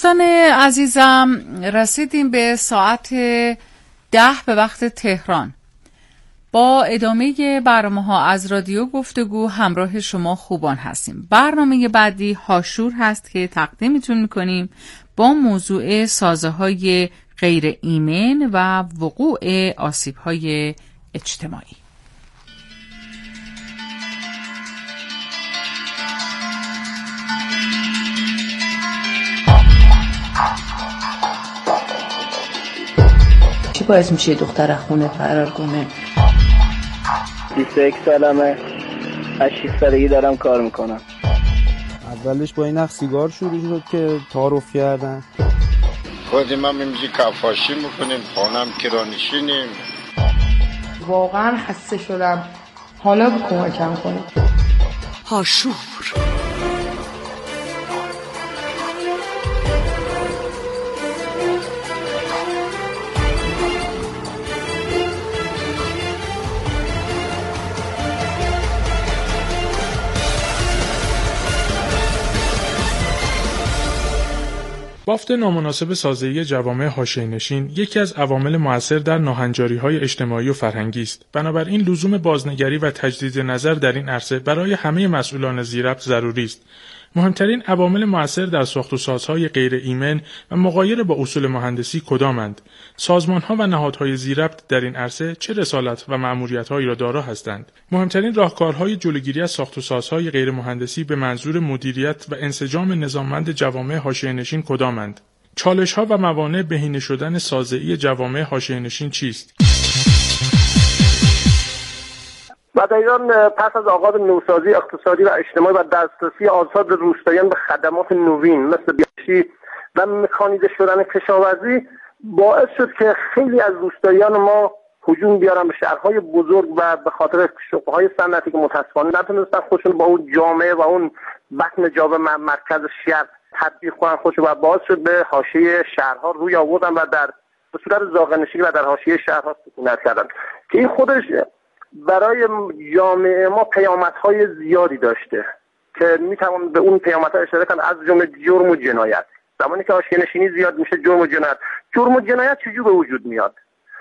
دوستان عزیزم، رسیدیم به ساعت 10 به وقت تهران. با ادامه برنامه‌ها از رادیو گفتگو همراه شما خوبان هستیم. برنامه بعدی هاشور هست که تقدیمتون می‌کنیم با موضوع سازه‌های غیر ایمن و وقوع آسیب‌های اجتماعی. چی باعث میشه دختر خونه فرار کنه؟ 21 سالمه، از 6 سالگی دارم کار میکنم. اولش با این اخ سیگار شروع شد که تعارف کردن. خودیم هم اینجی کفاشی میکنیم، خانم کرانشینیم. واقعا خسته شدم، حالا کمکم کنید. هاشور. بافت نامناسب سازه‌ای جوامع حاشیه‌نشین یکی از عوامل مؤثر در ناهنجاری‌های اجتماعی و فرهنگی است. بنابراین لزوم بازنگری و تجدید نظر در این عرصه برای همه مسئولان ذی‌ربط ضروری است. مهمترین عوامل مؤثر در ساخت و سازهای غیر ایمن و مغایر با اصول مهندسی کدامند؟ سازمان‌ها و نهادهای ذی‌ربط در این عرصه چه رسالت و مأموریت‌هایی را دارا هستند؟ مهمترین راهکارهای جلوگیری از ساخت و سازهای غیر مهندسی به منظور مدیریت و انسجام نظاممند جوامع حاشیه‌نشین کدامند؟ چالش‌ها و موانع بهینه شدن سازه‌ای جوامع حاشیه‌نشین چیست؟ و در ایران پس از آغاز نوسازی اقتصادی و اجتماعی و دسترسی آزاد روستاییان به خدمات نوین مثل بیاشی و مکانیزه شدن کشاورزی باعث شد که خیلی از روستاییان ما هجوم بیارن به شهرهای بزرگ و به خاطر شغل‌های صنعتی که متأسفانه نتونستن خودشون با اون جامعه و اون بطن جامعه مرکز شهر تطبیق کنن خودشون و باعث شد به حاشیه شهرها روی آوردن و به صورت زاغه‌نشینی و در حاشیه شهرها سکونت کردن که این خودش برای جامعه ما پیامدهای زیادی داشته که میتوان به اون پیامدها اشاره کنم، از جمله جرم و جنایت. زمانی که حاشیه‌نشینی زیاد میشه جرم و جنایت چجور به وجود میاد؟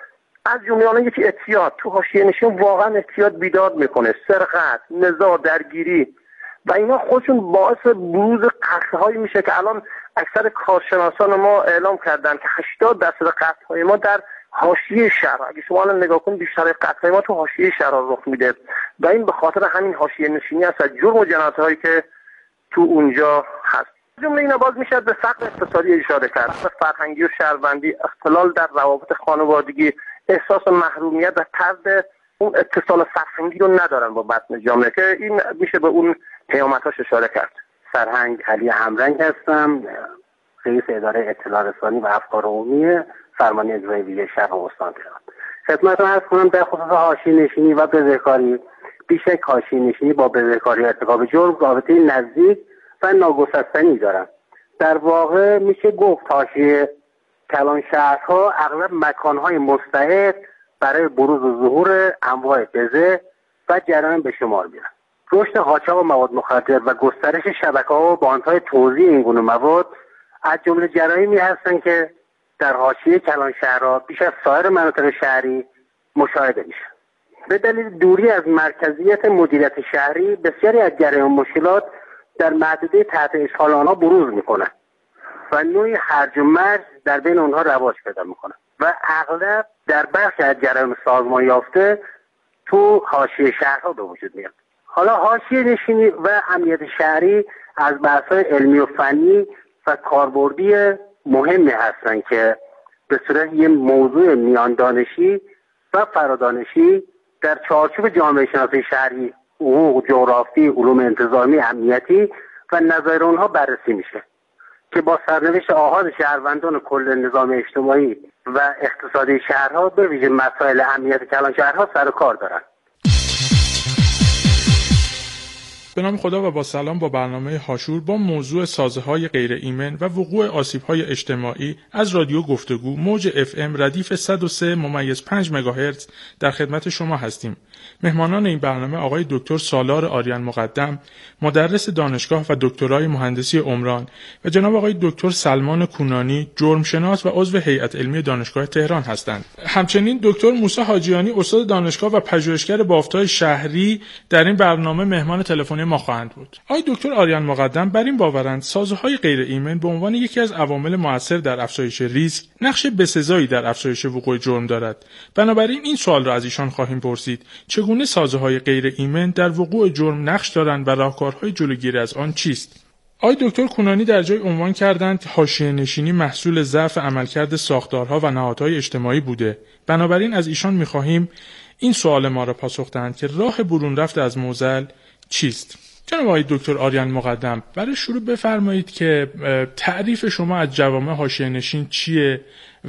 از جمله آن یکی اعتیاد. تو حاشیه‌نشین واقعا اعتیاد بیداد میکنه، سرقت، نزاع، درگیری و اینا خودشون باعث بروز قتل‌هایی میشه که الان اکثر کارشناسان ما اعلام کردن که 80% قتل‌های ما در حاشیه شهر، اگه شما الان نگاه کنید بیشتر قتل‌های ما تو حاشیه شهر رخ میده و این به خاطر همین حاشیه‌نشینی است، جرم و جنایت‌هایی که تو اونجا هست. جمله اینا باز میشه به فقر اقتصادی اشاره کرد، فرهنگی و شهروندی، اختلال در روابط خانوادگی، احساس محرومیت و طرد اون اتصال فرهنگی رو ندارن با بطن جامعه که این میشه به اون پیامدهاش اشاره کرد. سرهنگ علی همرنگ هستم، رئیس اداره اطلاع رسانی و افکار عمومی فرمانده اجرایی ویژه شهر و استان تهران. خدمتتون عرض کنم در خصوص حاشیه‌نشینی و بزهکاری، بیشک حاشیه‌نشینی با بزهکاری ارتکاب جرم رابطه نزدیک و ناگسستنی دارند. در واقع میشه گفت حاشیه کلان شهرها اغلب مکانهای مستعد برای بروز و ظهور انواع بزه و جرایم به شمار میرن. رشد قاچاق و مواد مخدر و گسترش شبکه‌ها و بانک‌های توزیع این گونه مواد از جمله جرایمی هستند که در حاشیه کلان شهرها بیش از سایر مناطق شهری مشاهده میشه. به دلیل دوری از مرکزیت مدیریت شهری بسیاری از جرایم مشکلات در محدوده تحت اشغال آنها بروز میکنن و نوعی هرج و مرج در بین آنها رواج پیدا میکنه و اغلب در برخی از جرایم سازمان یافته تو حاشیه شهرها به وجود میاد. حالا حاشیه نشینی و امنیت شهری از بحث‌های علمی و فنی و کاربردی مهمی هستند که به صورت یک موضوع میان دانشی و فرادانشی در چارچوب جامعه شناسی شهری، حقوق، جغرافی، علوم انتظامی، امنیتی و نظایر آنها بررسی میشه که با سرنوشت آحاد شهروندان کل نظام اجتماعی و اقتصادی شهرها به ویژه مسائل امنیت کلان شهرها سر و کار دارند. به نام خدا و با سلام با برنامه هاشور با موضوع سازه‌های غیر ایمن و وقوع آسیب‌های اجتماعی از رادیو گفتگو موج FM ردیف 103.5 مگاهرتز در خدمت شما هستیم. مهمانان این برنامه آقای دکتر سالار آریان مقدم، مدرس دانشگاه و دکترای مهندسی عمران و جناب آقای دکتر سلمان کونانی، جرمشناس و عضو هیئت علمی دانشگاه تهران هستند. همچنین دکتر موسی حاجیانی، استاد دانشگاه و پژوهشگر بافت‌های شهری، در این برنامه مهمان تلفنی ما خواهند بود. آقای دکتر آریان مقدم بر این باورند سازوهای غیر ایمن به عنوان یکی از عوامل مؤثر در افزایش ریسک، نقش بسزایی در افزایش وقوع جرم دارد. بنابراین این سوال را از ایشان خواهیم پرسید: چگونه سازوهای غیر ایمن در وقوع جرم نقش دارند و راهکارهای جلوگیری از آن چیست؟ آقای دکتر کونانی در جای عنوان کردند حاشیه‌نشینی محصول ضعف عملکرد ساختارها و نهادهای اجتماعی بوده. بنابراین از ایشان می‌خواهیم این سوال ما را پاسخ دهند که راه برون رفت از معضل چیست؟ جناب آقای دکتر آریان مقدم، برای شروع بفرمایید که تعریف شما از جوامع حاشیه‌نشین چیه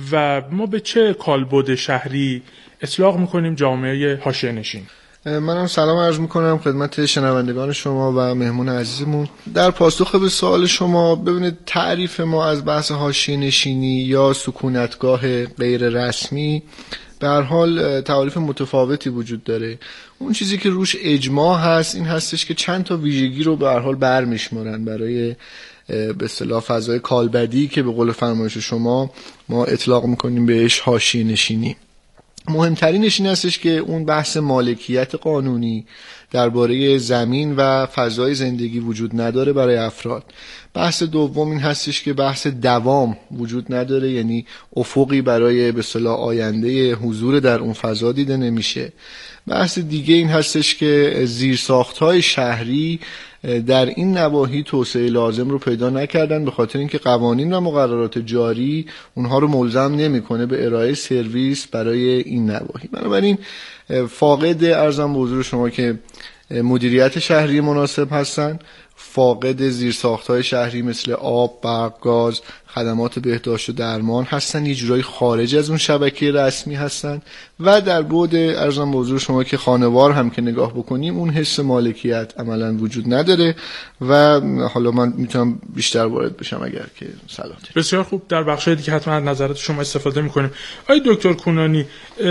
و ما به چه کالبد شهری اطلاق می‌کنیم جامعه حاشیه‌نشین؟ منم سلام عرض میکنم خدمت شنوندگان شما و مهمون عزیزمون. در پاسخ به سوال شما، ببینید تعریف ما از بحث حاشیه‌نشینی یا سکونتگاه غیر رسمی به هر حال تعریف متفاوتی وجود داره. اون چیزی که روش اجماع هست این هستش که چند تا ویژگی رو به هر حال برمیشمارن برای به اصطلاح فضای کالبدی که به قول فرمایش شما ما اطلاق میکنیم بهش حاشیه‌نشینی. مهمترینش این هستش که اون بحث مالکیت قانونی درباره زمین و فضای زندگی وجود نداره برای افراد. بحث دوم این هستش که بحث دوام وجود نداره، یعنی افقی برای به اصطلاح آینده حضور در اون فضا دیده نمیشه. بحث دیگه این هستش که زیرساخت‌های شهری در این نواحی توسعه لازم رو پیدا نکردن، به خاطر اینکه قوانین و مقررات جاری اونها رو ملزم نمیکنه به ارائه سرویس برای این نواحی. بنابراین فاقد ارزم به حضور شما که مدیریت شهری مناسب هستن، فاقد زیرساخت‌های شهری مثل آب، برق، گاز، خدمات بهداشت و درمان هستن، یه جورایی خارج از اون شبکه رسمی هستن و در بعد ارزم به حضور شما که خانوار هم که نگاه بکنیم اون حس مالکیت عملاً وجود نداره و حالا من میتونم بیشتر وارد بشم اگر که صلاح داره. بسیار خوب، در بخش‌های دیگه حتما از نظرات شما استفاده می‌کنیم. آقای دکتر کونانی،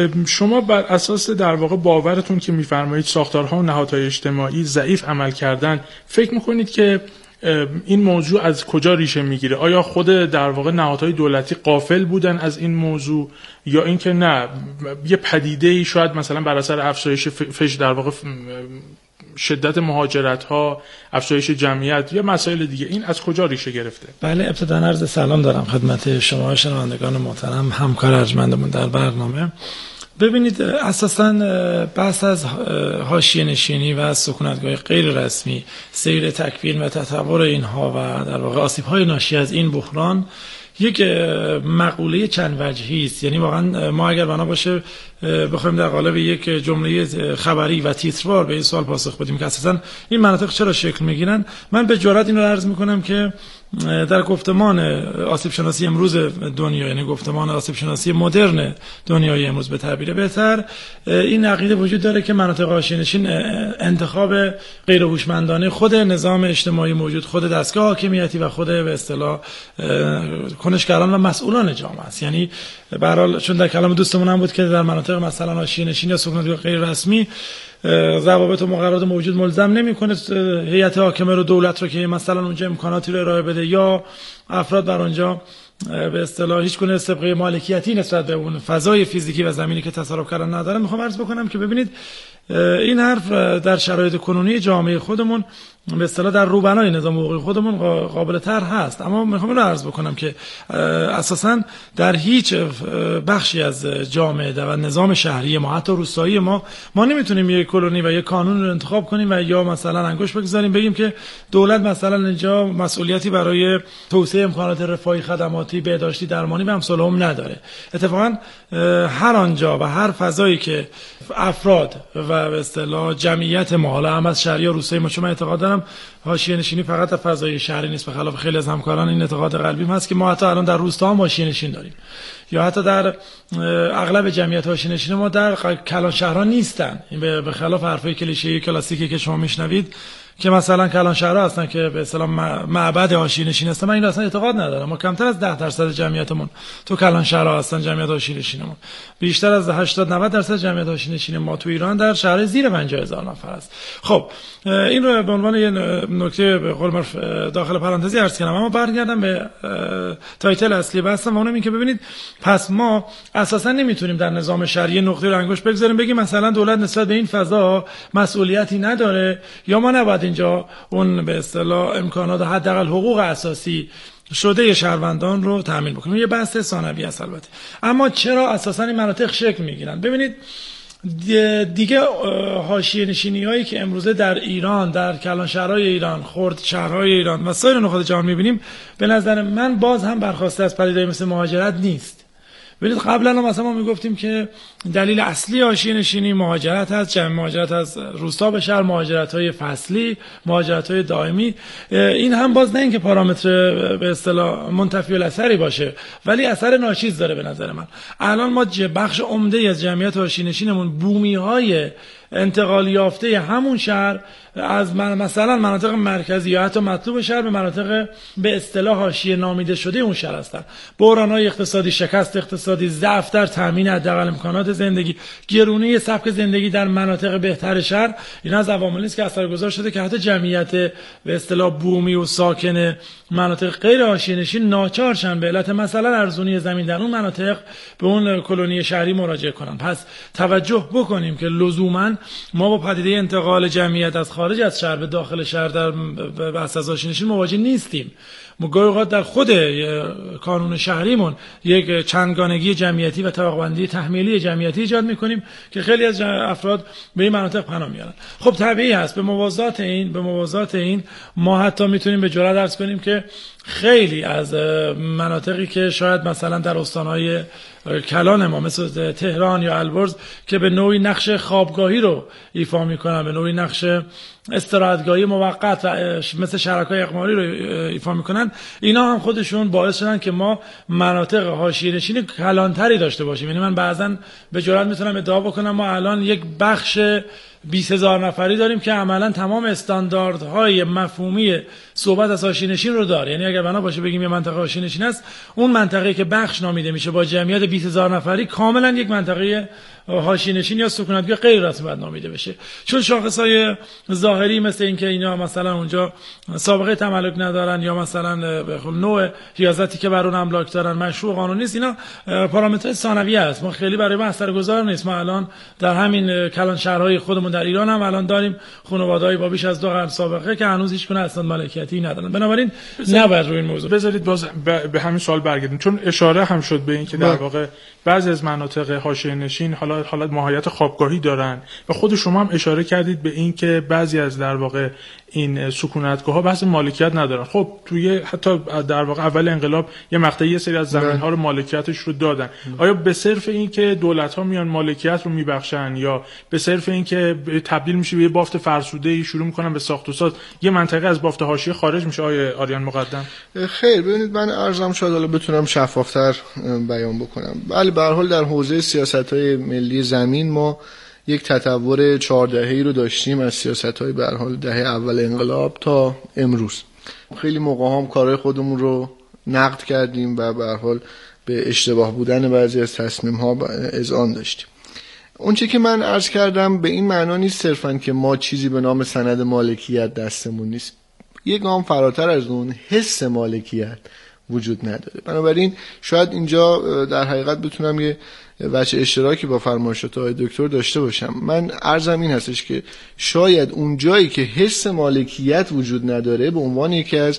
شما بر اساس در واقع باورتون که می‌فرمایید ساختارها و نهادهای اجتماعی ضعیف عمل کردن، فکر می‌کنید که این موضوع از کجا ریشه میگیره؟ آیا خود در واقع نهادهای دولتی غافل بودن از این موضوع یا اینکه نه یه پدیده‌ای شاید مثلا بر اثر افزایش در واقع شدت مهاجرت‌ها، افزایش جمعیت یا مسائل دیگه، این از کجا ریشه گرفته؟ بله، ابتداً عرض سلام دارم خدمت شما شنوندگان محترم، همکار ارجمندمون در برنامه. ببینید، اساساً بحث از حاشیه‌نشینی و سکونتگاه غیر رسمی، سیر تکوین و تطور اینها و در واقع آسیب‌های ناشی از این بحران یک مقوله چند وجهی است. یعنی واقعا ما اگر بنا باشه بخوایم در قالب یک جمله خبری و تیتروار به این سوال پاسخ بدیم که اساساً این مناطق چرا شکل میگیرن، من به جرئت این رو عرض میکنم که در گفتمان آسیب شناسی امروز دنیا، یعنی گفتمان آسیب شناسی مدرن دنیای امروز به تعبیر بهتر، این عقیده وجود داره که مناطق حاشیه‌نشین انتخاب غیر هوشمندانه خود نظام اجتماعی موجود، خود دستگاه حاکمیتی و خود به اصطلاح کنشگران و مسئولان جامعه است. یعنی به هر حال چون در کلام دوستمون هم بود که در مناطق مثلا حاشیه‌نشین یا سکونتگاه غیر رسمی ضوابط و مقررات موجود ملزم نمی‌کنه هیئت حاکمه رو، دولت رو که مثلا اونجا امکاناتی رو ارائه بده یا افراد بر اونجا به اصطلاح هیچ گونه سابقه مالکیتی نسبت به اون فضای فیزیکی و زمینی که تصرف کردن ندارن. میخوام عرض بکنم که ببینید این حرف در شرایط کنونی جامعه خودمون به اصطلاح در روبنای نظام حقوقی خودمون قابل طرح هست، اما میخوام اینو عرض بکنم که اساساً در هیچ بخشی از جامعه و نظام شهری ما، حتی روستایی ما نمیتونیم یک کلونی و یک قانون رو انتخاب کنیم و یا مثلا انگشت بگذاریم بگیم که دولت مثلا اینجا مسئولیتی برای توسعه امکانات رفاهی، خدماتی، بهداشتی، درمانی و امثال هم نداره. اتفاقاً هر آنجا و هر فضایی که افراد و به اصطلاح جمعیت ما، حالا هم از شهری یا روستایی ما، چون من اعتقاد دارم حاشیه‌نشینی فقط در فضای شهری نیست، به خلاف خیلی از همکاران این اعتقاد قلبیم هست که ما حتی الان در روستا هم حاشیه‌نشین داریم یا حتی در اغلب جمعیت حاشیه‌نشین ما در کلان شهرها نیستن. این به خلاف حرفای کلیشه‌ای کلاسیکی که شما میشنوید که مثلا کلانشهرها هستن که به اصطلاح معبد حاشیه‌نشین هستن، من این اصلا اعتقاد ندارم. ما کمتر از 10% جمعیتمون تو کلانشهرها هستن، جمعیت حاشیه‌نشینمون. بیشتر از 80-90% جمعیت حاشیه‌نشین ما تو ایران در شهرهای زیر 50,000 نفر است. خب این رو به عنوان یه نکته به قول معروف داخل پرانتزی عرض کردم. اما برگردم به تایتل اصلی بحثم و اونم این که ببینید پس ما اساسا نمیتونیم در نظام شرعی نقطه رو انگشت بگذاریم بگیم مثلا دولت نسبت به این فضا مسئولیتی نداره یا ما نباید اینجا اون به اصطلاح امکانات حداقل حقوق اساسی شده شهروندان رو تامین بکنیم. یه بحث ثانوی است البته. اما چرا اساسا این مناطق شکل میگیرن؟ ببینید دیگه حاشیه نشینی هایی که امروزه در ایران، در کلانشهرهای ایران، خرد شهرهای ایران و سایر نقاط جهان میبینیم، به نظر من باز هم برخواسته از پدیده‌ای مثل مهاجرت نیست. ببینید قبلا مثلا ما میگفتیم که دلیل اصلی حاشیه نشینی مهاجرت هست، جمع مهاجرت از روستا به شهر، مهاجرت‌های فصلی، مهاجرت‌های دائمی. این هم باز نه اینکه پارامتر به اصطلاح منتفی الاثری باشه، ولی اثر ناچیز داره به نظر من. الان ما بخش عمده از جمعیت حاشیه نشینمون بومی‌های انتقال یافته همون شهر از مثلا مناطق مرکزی یا حتی مطلوب شهر به مناطق به اصطلاح حاشیه نامیده شده اون شهر هستن. بحران‌های اقتصادی، شکست اقتصادی، ضعف در تامین حداقل امکانات زندگی، گرونی سبک زندگی در مناطق بهتر شهر، اینا از عواملی است که اثرگذار شده که حتی جمعیت به اصطلاح بومی و ساکن مناطق غیر حاشیه نشین ناچارشن به علت مثلا ارزونی زمین در اون مناطق به اون کلونی شهری مراجعه کنن. پس توجه بکنیم که لزوما ما با پدیده انتقال جمعیت از خارج از شهر به داخل شهر در بحث از حاشیه نشین مواجه نیستیم. ما گاهی اوقات در خود کانون شهریمون یک چندگانگی جمعیتی و طبقه‌بندی تحمیلی جمعیتی ایجاد می‌کنیم که خیلی از افراد به این مناطق پناه میارن. خب طبیعی است به موازات این ما حتی میتونیم به جرئت عرض کنیم که خیلی از مناطقی که شاید مثلا در استان‌های کلان ما مثل تهران یا البرز که به نوعی نقش خوابگاهی رو ایفا میکنن، به نوعی نقش استراحتگاهی موقت و مثل شرکای اقماری رو ایفا میکنن، اینا هم خودشون باعث شدن که ما مناطق حاشیه نشین کلانتری داشته باشیم. یعنی من بعضن به جرئت میتونم ادعا بکنم ما الان یک بخش 20,000 نفری داریم که عملا تمام استانداردهای مفهومی صحبت از حاشیه نشین رو داره. یعنی اگر بنا باشه بگیم یه منطقه حاشیه نشین است، اون منطقه‌ای که بخش نامیده میشه با جمعیت 20,000 نفری کاملا یک منطقه حاشیه نشین یا سکونتگاه غیر رسمی باید نامیده بشه، چون شاخص‌های ظاهری مثل اینکه اینا مثلا اونجا سابقه تملک ندارن یا مثلا به نوع ریاضتی که بر اون املاک دارن مشروع قانونی نیست، اینا پارامترهای ثانویه است. ما خیلی برای ما اثرگذار نیست. ما الان در همین کلان شهرهای خودمون در ایران هم الان داریم خانواده‌ای با بیش از 2 قرن سابقه که هنوز هیچ گونه اسناد مالکیتی ندارن. بنابراین نباید روی این موضوع بذارید باز به همین سوال برگردیم، چون اشاره هم شد به این که در واقع بعضی از مناطق حاشیه نشین حالت ماهیت خوابگاهی دارن و خود شما هم اشاره کردید به این که بعضی از در واقع این سکونتگاه‌ها بحث مالکیت ندارن. خب توی حتی در واقع اول انقلاب یه مقطعی یه سری از زمین‌ها رو مالکیتش رو دادن. آیا به صرف این که دولت‌ها میان مالکیت رو میبخشن یا به صرف این که تبدیل میشه به یه بافت فرسوده‌ای شروع میکنن به ساخت و ساز یه منطقه از بافت حاشیه خارج میشه؟ آیه آریان مقدم خیر ببینید من عرضم شاید حالا بتونم شفافتر بیان بکنم. بله به هر حال در حوزه سیاست‌های ملی زمین ما یک تطور 4 دهه‌ای رو داشتیم از سیاست‌های به هر حال دهه اول انقلاب تا امروز. خیلی موقع هم کارهای خودمون رو نقد کردیم و به هر حال به اشتباه بودن بعضی از تصمیم‌ها اذعان داشتیم. اون چیزی که من عرض کردم به این معنا نیست صرفاً که ما چیزی به نام سند مالکیت دستمون نیست. یک گام فراتر از اون حس مالکیت وجود نداره. بنابراین شاید اینجا در حقیقت بتونم یه بچه اشتراکی با فرمایشات آقای دکتر داشته باشم. من عرضم این هستش که شاید اون جایی که حس مالکیت وجود نداره به عنوان یکی از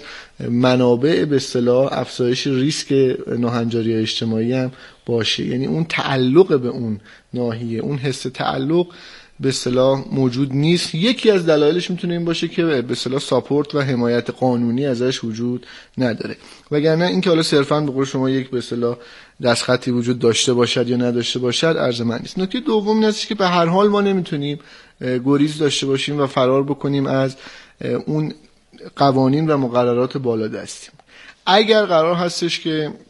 منابع به اصطلاح افزایش ریسک ناهنجاری اجتماعی هم باشه. یعنی اون تعلق به اون ناحیه، اون حس تعلق به اصطلاح موجود نیست. یکی از دلایلش میتونه این باشه که به اصطلاح ساپورت و حمایت قانونی ازش وجود نداره، وگرنه اینکه حالا صرفاً به قول شما یک به اصطلاح دستخطی وجود داشته باشد یا نداشته باشد عرض من نیست. نکته دوم این است که به هر حال ما نمیتونیم گریز داشته باشیم و فرار بکنیم از اون قوانین و مقررات بالادستیم. اگر قرار هستش که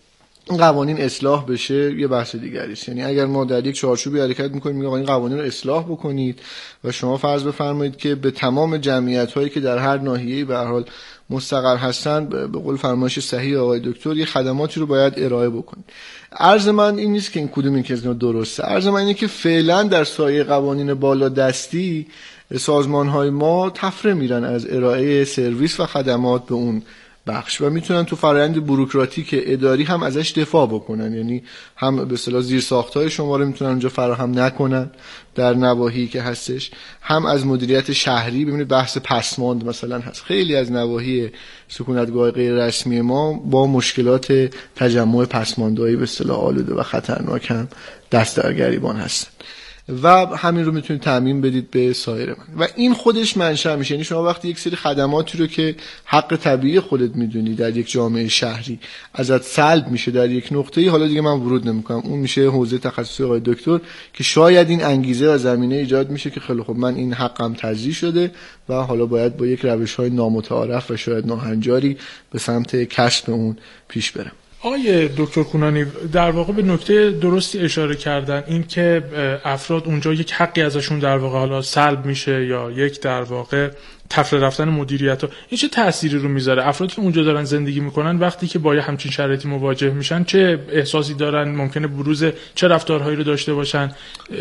این قوانین اصلاح بشه یه بحث دیگری است. یعنی اگر ما در یک چارچوبی حرکت می‌کنیم میگه این قوانین رو اصلاح بکنید و شما فرض بفرمایید که به تمام جمعیت‌هایی که در هر ناحیه‌ای به هر حال مستقر هستن به قول فرمایش صحیح آقای دکتر یه خدماتی رو باید ارائه بکنید. عرض من این نیست که این کدوم این که درسته، عرض من اینه که فعلا در سایه قوانین بالا دستی سازمان‌های ما تفره میرن از ارائه سرویس و خدمات به اون بخش و میتونن تو فرآیند بوروکراتیک اداری هم ازش دفاع بکنن. یعنی هم به اصطلاح زیرساخت‌های شما رو میتونن اونجا فراهم نکنن در نواحی که هستش، هم از مدیریت شهری. ببینید بحث پسماند مثلا هست، خیلی از نواحی سکونتگاه غیر رسمی ما با مشکلات تجمع پسماندهایی به اصطلاح آلوده و خطرناک هم دست در گریبان هستن و همین رو میتونید تضمین بدید به سایر من و این خودش منشأ میشه. یعنی شما وقتی یک سری خدماتی رو که حق طبیعی خودت میدونی در یک جامعه شهری ازت سلب میشه در یک نقطه‌ای، حالا دیگه من ورود نمیکنم، اون میشه حوزه تخصصی آقای دکتر که شاید این انگیزه و زمینه ایجاد میشه که خیلی خب من این حقم تضییع شده و حالا باید با یک روش‌های نامتعارف و شاید ناهنجاری به سمت کسب اون پیش برم. آقای دکتر کنانی در واقع به نکته درستی اشاره کردن، این که افراد اونجا یک حقی ازشون در واقع حالا سلب میشه یا یک در واقع تفره رفتن مدیریت ها، این چه تأثیری رو میذاره؟ افرادی که اونجا دارن زندگی میکنن وقتی که با همچین شرایطی مواجه میشن چه احساسی دارن؟ ممکنه بروز چه رفتارهایی رو داشته باشن؟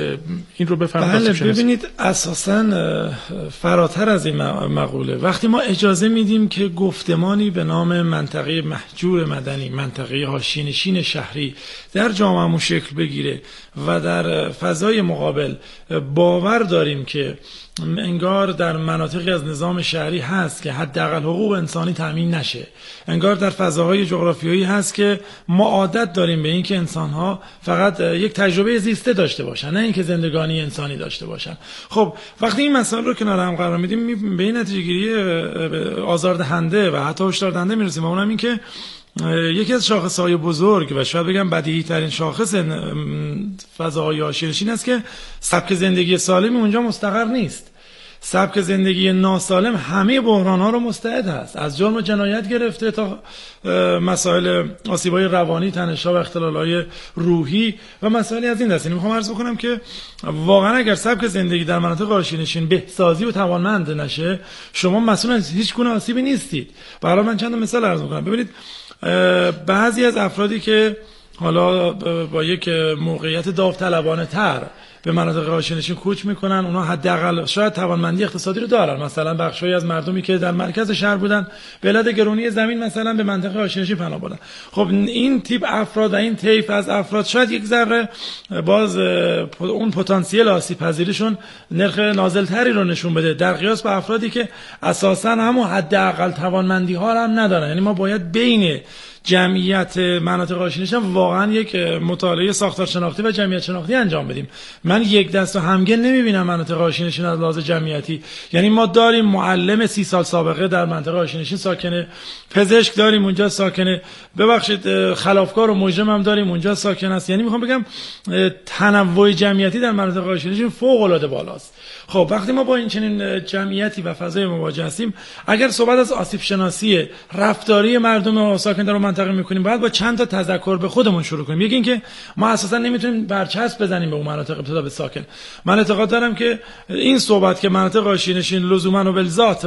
این رو بفرمایید. بله ببینید اساساً فراتر از این مقوله وقتی ما اجازه میدیم که گفتمانی به نام منطقه محجور مدنی، منطقه حاشیه‌نشین شهری در جامعه‌مون شکل بگیره و در فضای مقابل باور داریم که انگار در مناطقی از نظام شهری هست که حداقل حقوق انسانی تامین نشه، انگار در فضاهای جغرافیایی هست که ما عادت داریم به این که انسان‌ها فقط یک تجربه زیسته داشته باشن، نه اینکه زندگانی انسانی داشته باشن. خب وقتی این مسائل رو کنار هم قرار میدیم به این نتیجه گیری آزاردهنده و حتی هشدار دهنده میرسیم، و اونم این که یکی از شاخص‌های بزرگ و شاید بگم بدیهی ترین شاخص فضاهای حاشیه‌نشین است که سبک زندگی سالم اونجا مستقر نیست. سبک زندگی ناسالم همه بحران‌ها رو مستعد هست، از جرم و جنایت گرفته تا مسائل آسیب‌های روانی، تنش‌ها و اختلال‌های روحی و مسائلی از این دست. میخوام عرض بکنم که واقعا اگر سبک زندگی در مناطق حاشیه‌نشین بهسازی و توانمند نشه، شما مسئول از هیچ گونه آسیبی نیستید. برای من چند مثال عرض می‌کنم. ببینید بعضی از افرادی که حالا با یک موقعیت داوطلبانه تر به مناطق حاشیه‌نشین کوچ میکنن، اونا حداقل شاید توانمندی اقتصادی رو دارن. مثلا بخشایی از مردمی که در مرکز شهر بودن به علت گرونی زمین مثلا به منطقه حاشیه‌نشین پناه بردن. خب این تیپ افراد و این طیف از افراد شاید یک ذره باز اون پتانسیل آسیب پذیریشون نرخ نازلتری رو نشون بده در قیاس به افرادی که اساسا همون حداقل توانمندی ها رو هم ندارن. یعنی ما باید بین جمعیت مناطق حاشیه‌نشین واقعا یک مطالعه ساختار شناختی و جمعیت شناختی انجام بدیم. من یک دست و همگن نمیبینم مناطق حاشیه‌نشین از لحاظ جمعیتی. یعنی ما داریم معلم 30 سال سابقه در منطقه حاشیه‌نشین ساکنه، پزشک داریم اونجا ساکنه، ببخشید خلافکار و مجرم هم داریم اونجا ساکن است. یعنی میخوام بگم تنوع جمعیتی در مناطق حاشیه‌نشین فوق العاده بالاست. خب وقتی ما با این چنین جمعیتی و فضای مواجه هستیم، اگر صحبت از آسیب شناسی رفتاری مردم ساکن در منطقه میکنیم، باید با چند تا تذکر به خودمون شروع کنیم. یکی این که ما اساسا نمیتونیم برچسب بزنیم به اون مناطق ابتدا به ساکن. من اعتقاد دارم که این صحبت که مناطق حاشیه‌نشین لزوما و بالذات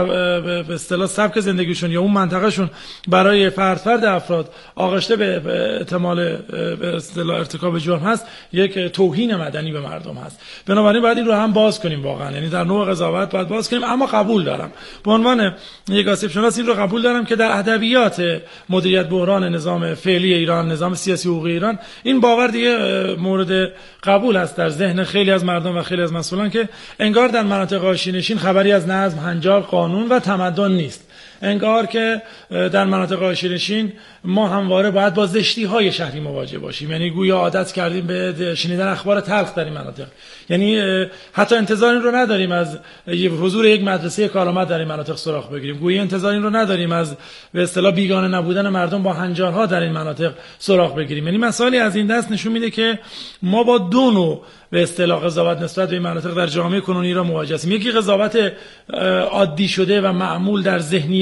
به اصطلاح سبک زندگیشون یا اون منطقهشون برای فرد افراد آغشته به احتمال به اصطلاح ارتکاب جرم هست، یک توهین مدنی به مردم هست. بنابراین باید این رو هم باز کنیم واقعا، یعنی در نوع قضاوت باید باز کنیم. اما قبول دارم به عنوان یک آسیب شناس این رو قبول دارم که در ادبیات مدیریت بحران نظام فعلی ایران، نظام سیاسی حقوقی ایران، این باور دیگه مورد قبول است در ذهن خیلی از مردم و خیلی از مسئولان که انگار در مناطق حاشیه‌نشین خبری از نظم، هنجار، قانون و تمدن نیست. انگار که در مناطق حاشیه‌نشین ما همواره باید با زشتی‌های شهری مواجه باشیم. یعنی گویا عادت کردیم به شنیدن اخبار تلخ در این مناطق. یعنی حتی انتظار این رو نداریم از حضور یک مدرسه کارآمد در این مناطق سراغ بگیریم. گویا انتظار این رو نداریم از به اصطلاح بیگانه نبودن مردم با هنجارها در این مناطق سراغ بگیریم. یعنی مسائلی از این دست نشون میده که ما با دو نوع به اصطلاح قضاوت نسبت به این مناطق در جامعه کنونی را مواجه هستیم. یکی قضاوت عادی شده و معمول در ذهنیت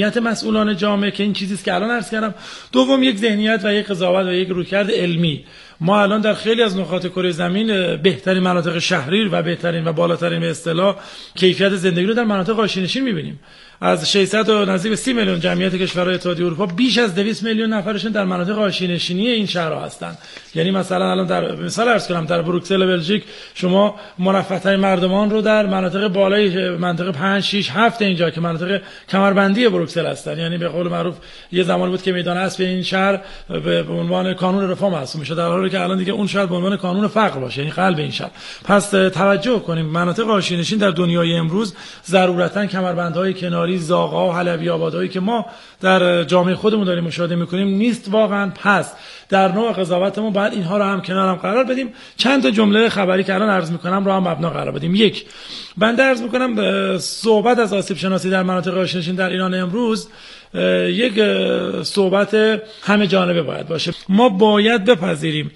ذهنیت مسئولان جامعه که این چیزیست که الان عرض کردم. دوم یک ذهنیت و یک قضاوت و یک رویکرد علمی. ما الان در خیلی از نقاط کره زمین بهترین مناطق شهری و بهترین و بالاترین به اصطلاح کیفیت زندگی رو در مناطق حاشیه‌نشین می‌بینیم. از 600 و نزدیک به 30 میلیون جمعیت کشورهای اتحادیه اروپا بیش از 200 میلیون نفرشون در مناطق حاشیه‌نشینی این شهرها هستند. یعنی مثلا الان در مثال عرض کنم در بروکسل بلژیک شما مرفه‌ترین مردمان رو در مناطق بالای منطقه 5 6 7 اینجا که مناطق کمربندی بروکسل هستن، یعنی به قول معروف یه زمان بود که میدان اسب این شهر به عنوان کانون رفاه محسوب میشه، در حالی که الان دیگه اون شهر به عنوان کانون فقر باشه، یعنی قلب این شهر. پس توجه کنیم مناطق حاشیه‌نشین در دنیای امروز ضرورتاً کمربندهای کناری، زاغا و حلبی آبادهایی که ما در جامعه خودمون داریم مشاهده میکنیم نیست واقعا. پس در نوع قضاوتمون باید اینها رو هم کنار هم قرار بدیم. چند تا جمله خبری که الان عرض میکنم رو هم مبنا قرار بدیم. یک، بنده عرض میکنم صحبت از آسیب شناسی در مناطق حاشیه‌نشین در ایران امروز یک صحبت همه جانبه باید باشه. ما باید بپذیریم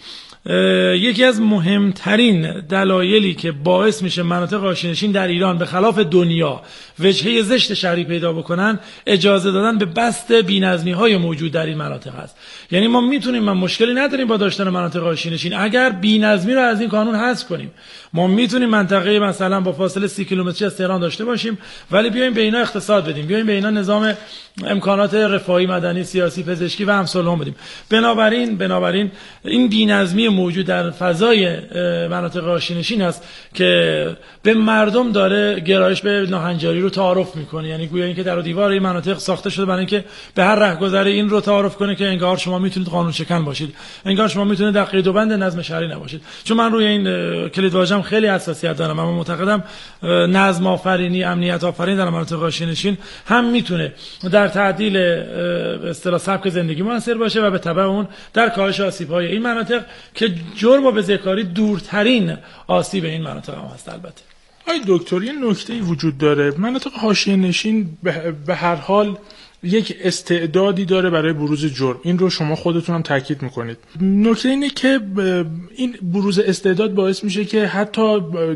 یکی از مهمترین دلایلی که باعث میشه مناطق حاشیه‌نشین در ایران به خلاف دنیا وجهه زشت شهری پیدا بکنن اجازه دادن به بست بی‌نظمی‌های موجود در این مناطق است. یعنی ما میتونیم، من مشکلی نداریم با داشتن مناطق حاشیه‌نشین اگر بی‌نظمی رو از این قانون حذف کنیم. ما میتونیم منطقه مثلا با فاصله 30 کیلومتری از تهران داشته باشیم ولی بیایم به اینا اقتصاد بدیم، بیایم به اینا نظام امکانات رفاهی، مدنی، سیاسی، پزشکی و امثال هم بدیم. بنابراین این بی‌نظمی موجود در فضای مناطق حاشیه‌نشین است که به مردم داره گرایش به ناهنجاری رو تعارف میکنه. یعنی گویا اینکه در و دیوار این مناطق ساخته شده برای اینکه به هر رهگذر این رو تعارف کنه که انگار شما میتونید قانون شکن باشید، انگار شما میتونید در قید و بند نظم شهری نباشید. چون من روی این کلیدواژه‌ام خیلی حساسیت دارم. اما معتقدم نظم آفرینی، امنیت آفرینی در مناطق حاشیه‌نشین هم میتونه در تعدیل اصطلاح سبک زندگی موثر باشه و به تبع اون در کاهش آسیب‌های این مناطق که جرم و بزهکاری دورترین آسیب این مناطق هم هست. البته آی دکتر یه نکته‌ای وجود داره، مناطق حاشیه‌نشین به هر حال یک استعدادی داره برای بروز جرم، این رو شما خودتون هم تاکید میکنید. نکته اینه که این بروز استعداد باعث میشه که حتی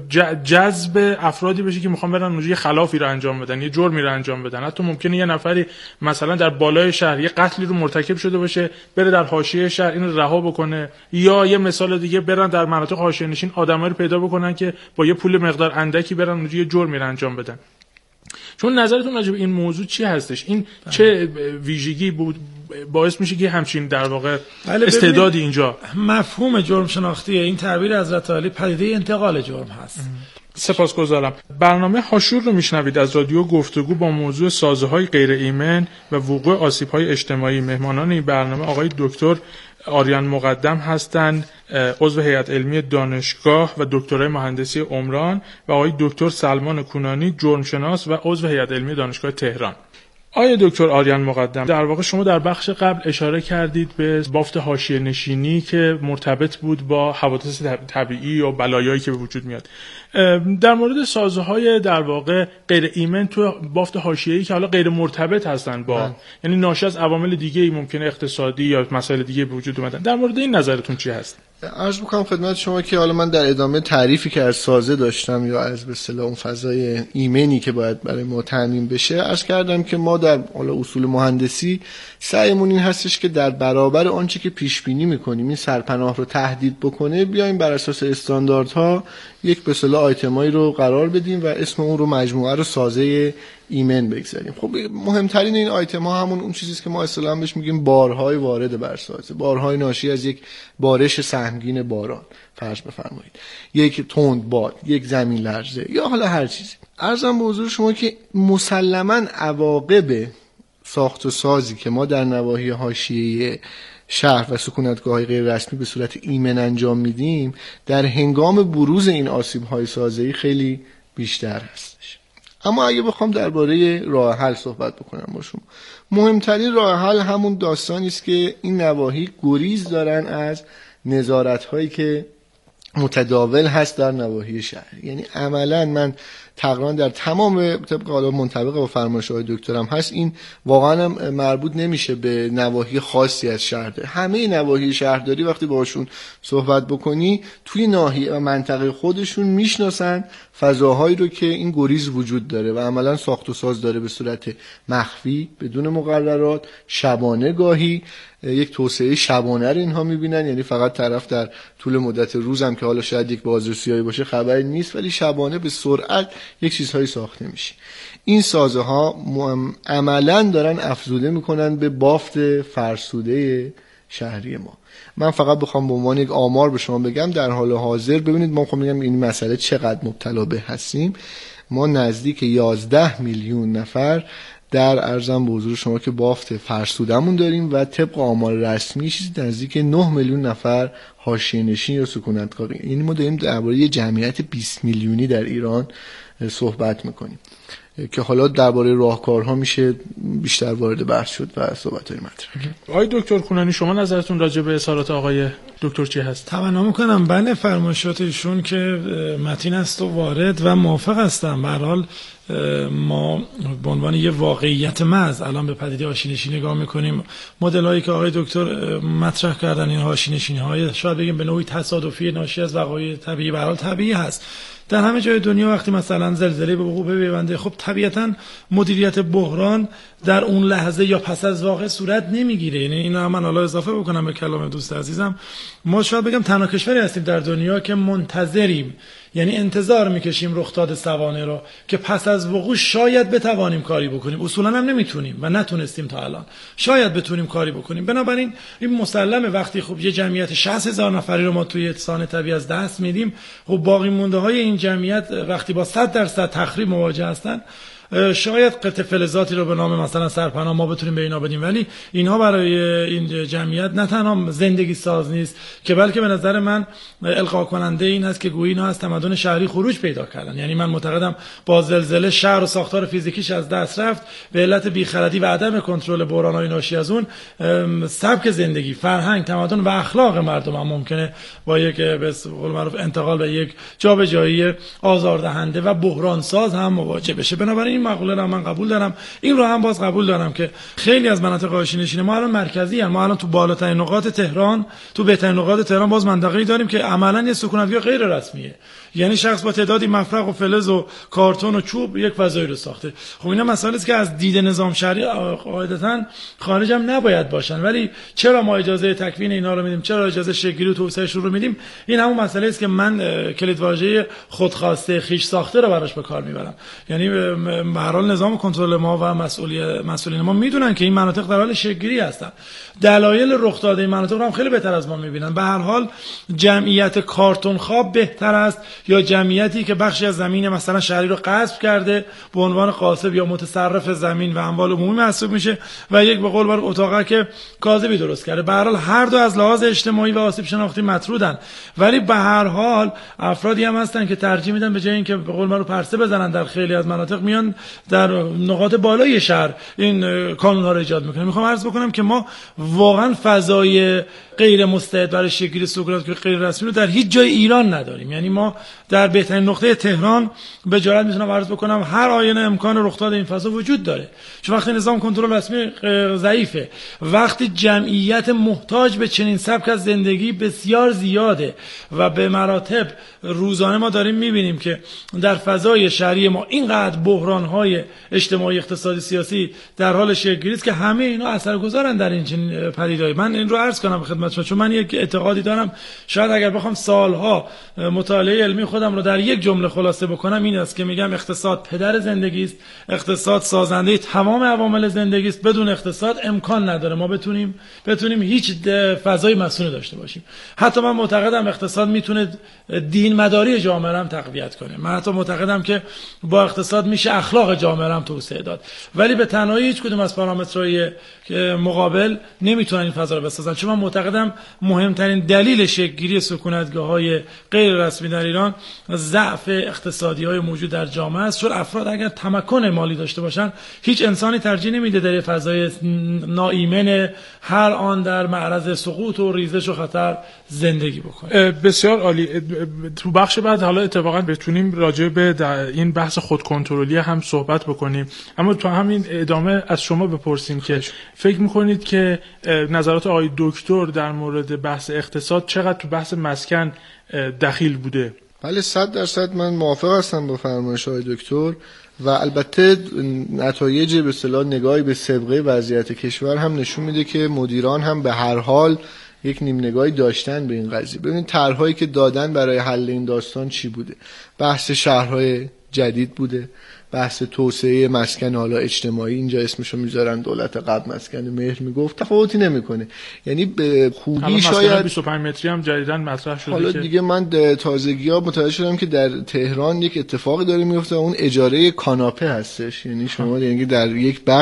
جذب افرادی بشه که میخوان برن اونجا یه خلافی رو انجام بدن، یه جرمی رو انجام بدن. حتی ممکنه یه نفری مثلا در بالای شهر یه قتلی رو مرتکب شده باشه بره در حاشیه شهر اینو رها بکنه، یا یه مثال دیگه برن در مناطق حاشیه‌نشین آدمایی رو پیدا بکنن که با یه پول مقدار اندکی برن اونجا یه جرمی رو انجام بدن. چون نظرتون راجع به این موضوع چی هستش؟ این چه ویژگی بود باعث میشه که همچین در واقع استعدادی اینجا؟ مفهوم جرم شناختی این تعبیر حضرت علی پدیده انتقال جرم هست. سپاسگزارم. برنامه هاشور رو میشنوید از رادیو گفتگو با موضوع سازه‌های غیر ایمن و وقوع آسیب‌های اجتماعی. مهمانان این برنامه آقای دکتر آریان مقدم هستند، عضو هیئت علمی دانشگاه و دکترای مهندسی عمران، و آقای دکتر سلمان کونانی جرمشناس و عضو هیئت علمی دانشگاه تهران. آقای دکتر آریان مقدم، در واقع شما در بخش قبل اشاره کردید به بافت حاشیه‌نشینی که مرتبط بود با حوادث طبیعی یا بلایایی که به وجود میاد. در مورد سازه‌های در واقع غیر ایمن تو بافت حاشیه‌ای که حالا غیر مرتبط هستن با یعنی ناشی از عوامل دیگه‌ای ممکنه اقتصادی یا مسائل دیگه به وجود اومدن، در مورد این نظرتون چی هست؟ عرض می‌کنم خدمت شما که حالا من در ادامه تعریفی که از سازه داشتم یا از به اصطلاح اون فضای ایمنی که باید برای ما تامین بشه عرض کردم که ما در حالا اصول مهندسی سعیمون این هستش که در برابر آنچه که پیش بینی می‌کنیم این سرپناه رو تهدید بکنه بیایم بر اساس استانداردها یک به اصطلاح آیتمایی رو قرار بدیم و اسم اون رو مجموعه رو سازه ایمن بگذاریم. خب مهمترین این آیتم ها همون اون چیزیست که ما اصطلاحاً بهش میگیم بارهای وارد بر سازه، بارهای ناشی از یک بارش سهمگین باران فرض بفرمایید، یک تند باد، یک زمین لرزه یا حالا هر چیزی. عرضم به حضور شما که مسلماً عواقب ساخت و سازی که ما در نواحی حاشیه شهر و سکونتگاه‌های غیر رسمی به صورت ایمن انجام میدیم در هنگام بروز این آسیب‌های سازه‌ای خیلی بیشتر هستش. اما اگه بخوام درباره راه حل صحبت بکنم با شما، مهمترین راه حل همون داستانی است که این نواحی گریز دارن از نظارت‌هایی که متداول هست در نواحی شهر. یعنی عملاً من تقریبا در تمام طبق حالا منطبق با فرمایش‌های دکترم هست، این واقعا هم مربوط نمیشه به نواحی خاصی از شهرداری. همه نواحی شهرداری وقتی باشون صحبت بکنی توی ناحیه و منطقه خودشون میشناسن فضاهایی رو که این گریز وجود داره و عملا ساخت و ساز داره به صورت مخفی بدون مقررات، شبانه گاهی یک توسعه شبانه رو اینها میبینن، یعنی فقط طرف در طول مدت روزم که حالا شاید یک بازرسیایی باشه خبری نیست، ولی شبانه به سرعت یک چیزهایی ساخته میشه. این سازه ها عملا دارن افزوده میکنن به بافت فرسوده شهری ما. من فقط بخوام به عنوان یک آمار به شما بگم در حال حاضر، ببینید ما میخوام بگم این مسئله چقدر مبتلا به هستیم. ما نزدیک 11 میلیون نفر در ارزم به حضور شما که بافت فرسودمون داریم و طبق آمار رسمی چیزی نزدیک 9 میلیون نفر حاشیه‌نشین یا سکونتگاه. یعنی ما داریم درباره یه جمعیت 20 میلیونی در ایران صحبت میکنیم که حالا درباره راهکارها میشه بیشتر وارد بحث شد و صحبت‌های مطرح. آقای دکتر کنانی شما نظرتون راجع به اظهارات آقای دکتر چی هست؟ تمنا میکنم بله فرمایشات ایشون که متین است و وارد و موافق هستم. به هر حال ما به عنوان یه واقعیت محض الان به پدیده حاشیه‌نشینی نگاه میکنیم. مدل‌هایی که آقای دکتر مطرح کردن این حاشیه‌نشینی‌های شاید بگیم به نوعی تصادفی ناشی از وقایع طبیعی به هر حال طبیعی هست. در همه جای دنیا وقتی مثلا زلزله به وقوع پیونده، خب طبیعتاً مدیریت بحران در اون لحظه یا پس از واقع صورت نمیگیره. یعنی اینو من حالا اضافه بکنم به کلام دوست عزیزم، ما شاید بگم تنها کشوری هستیم در دنیا که منتظریم، یعنی انتظار میکشیم رخداد سوانح رو که پس از وقوع شاید بتوانیم کاری بکنیم. اصولا هم نمیتونیم و نتونستیم تا الان، شاید بتونیم کاری بکنیم. بنابراین این مسلمه وقتی خب یه جمعیت 60,000 نفری رو ما توی سان طبیعی از دست میدیم، خب باقی مونده های این جمعیت وقتی با 100% تخریب مواجه هستن، شاید قطع فلزاتی رو به نام مثلا سرپناه ما بتونیم به اینا بدیم، ولی اینها برای این جمعیت نه تنها زندگی ساز نیست که بلکه به نظر من القا کننده این هست که گویی اینا از تمدن شهری خروج پیدا کردن. یعنی من معتقدم با زلزله شهر و ساختار فیزیکیش از دست رفت به علت بیخردی و عدم کنترل بحران‌های ناشی از اون. سبک زندگی، فرهنگ، تمدن و اخلاق مردم هم ممکنه با یک به قول معروف انتقال به یک جابجایی آزاردهنده و بحران ساز هم مواجه بشه. بنابراین این مقوله رو من قبول دارم. این رو هم باز قبول دارم که خیلی از مناطق حاشیه‌نشین ما الان مرکزی هستن. ما الان تو بالاترین نقاط تهران، تو بهترین نقاط تهران باز منطقه‌ای داریم که عملاً یه سکونتگاه غیر رسمیه. یعنی شخص با تعدادی مفرق و فلز و کارتون و چوب یک فضایی رو ساخته. خب اینا مسائلی است که از دید نظام شهری قاعدتاً خارج هم نباید باشن، ولی چرا ما اجازه تکوین اینا رو میدیم، چرا اجازه شکلی و توسعه‌اش رو میدیم؟ این همون مسئله است که من کلیدواژه خودخواسته خیش ساخته رو براش به کار میبرم. یعنی به هر حال نظام کنترل ما و مسئولین ما میدونن که این مناطق در حال شکل‌گیری هستن. دلایل رخ داده این مناطق رو هم خیلی بهتر از ما میبینن. به هر حال جمعیت کارتون خواب بهتر است یا جمعیتی که بخشی از زمین مثلا شهری رو غصب کرده به عنوان غاصب یا متصرف زمین و اموال عمومی محسوب میشه و یک به قول معروف اتاقه که کاذبی درست کرده. به هر حال هر دو از لحاظ اجتماعی و آسیب شناختی مطرودن، ولی به هر حال افرادی هم هستن که ترجیح میدن به جای اینکه به قول معروف پرسه بزنن در خیلی از مناطق میان در نقاط بالای شهر این کانون‌ها رو ایجاد میکنه. میخوام عرض بکنم که ما واقعا فضای غیر مستعد برای شکل سکونت که غیر رسمی رو در هیچ جای ایران نداریم. یعنی ما در بهترین نقطه تهران به جرات میتونم عرض بکنم هر آینه امکان رخ داد این فضا وجود داره، چون وقتی نظام کنترل رسمی ضعیفه، وقتی جمعیت محتاج به چنین سبک از زندگی بسیار زیاده و به مراتب روزانه ما داریم میبینیم که در فضای شهری ما اینقدر بحران‌های اجتماعی، اقتصادی، سیاسی در حال شکل‌گیری است که همه اینا اثرگذارن در این چنین پدیده‌ای. من این رو عرض کنم خدمت شما چون من یک اعتقادی دارم، شاید اگر بخوام سالها مطالعه علمی خودم رو در یک جمله خلاصه بکنم این است که میگم اقتصاد پدر زندگی است، اقتصاد سازنده تمام عوامل زندگی است. بدون اقتصاد امکان نداره ما بتونیم هیچ فضای مسئول داشته باشیم. حتی من معتقدم اقتصاد میتونه دین مداری جامعه رو هم تقویت کنه. من حتی معتقدم که با اقتصاد میشه اخلاق اخلاق جامعه هم توسعه داد. ولی به تنهایی هیچ کدوم از پارامترهای مقابل نمیتونن این فضا رو بسازن، چون من معتقدم مهمترین دلیل شکل‌گیری سکونتگاه‌های غیر رسمی در ایران ضعف اقتصادی‌های موجود در جامعه است. چون افراد اگر تمکن مالی داشته باشن، هیچ انسانی ترجیح نمیده در فضای ناایمن هر آن در معرض سقوط و ریزش و خطر زندگی بکنه. بسیار عالی. تو بخش بعد حالا اتفاقا بتونیم راجع به این بحث خودکنترلی هم صحبت بکنیم، اما تو همین ادامه از شما بپرسیم که فکر میکنید که نظرات آقای دکتر در مورد بحث اقتصاد چقدر تو بحث مسکن دخیل بوده؟ بله 100% من موافق هستم با فرمایش آقای دکتر و البته نتایج به اصطلاح نگاهی به سابقه وضعیت کشور هم نشون میده که مدیران هم به هر حال یک نیم نگاهی داشتن به این قضیه. ببینید طرح‌هایی که دادن برای حل این داستان چی بوده؟ بحث شهرهای جدید بوده، بحث توسعه مسکن حالا اجتماعی، اینجا اسمشو میذارن دولت قبل مسکن مهر میگفت، تفاوتی نمیکنه. یعنی به خوبی شاید 25 متری هم جدیداً مطرح شده. حالا دیگه من تازگی‌ها متوجه شدم که در تهران یک اتفاقی داره میفته، اون اجاره کاناپه هستش. یعنی شما یعنی در یک